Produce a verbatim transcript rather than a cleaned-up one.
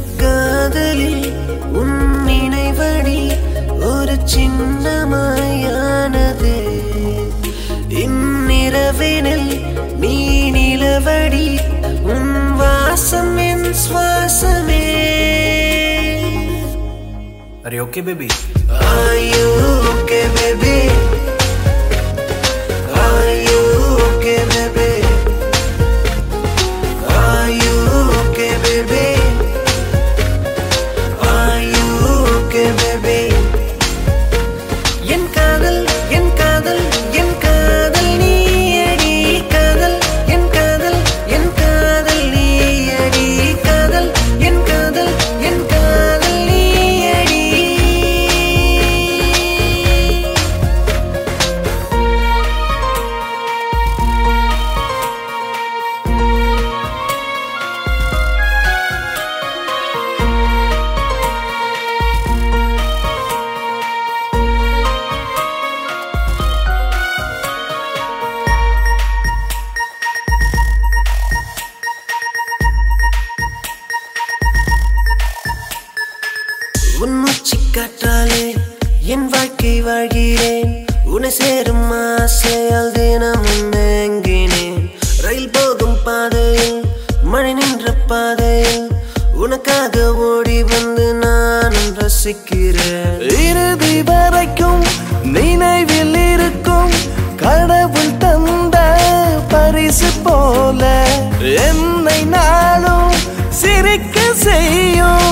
காதலில் உன் நினைவடி ஒரு சின்னமாயானது. இந்நிரவினில் நீ நிலவடி உன் வாசம் என் சுவாசமே. Are you okay, baby? Are you okay, baby? Are you okay, baby? Are you okay, baby? Are you okay, baby? என் காதல் என் காதல் என் காதல் நீயடி காதல் என் காதல் என் காதல் நீயடி காதல் என் காதல் என் காதல் நீயடி. உன் மூச்சு காற்றாலே என் வாழ்க்கை வாழ்கிறேன். உன்னை சேரும் ஆசையால் தினமும் ஏங்கினேன். ரயில் போகும் பாதையில் மழை நின்ற பாதையில் உனக்காக ஓடி வந்து நானும் ரசிக்கிறேன். இறுதி வரைக்கும் நினைவில் இருக்கும் கடவுள் தந்த பரிசு போல என்னை நாளும் சிரிக்க செய்யும்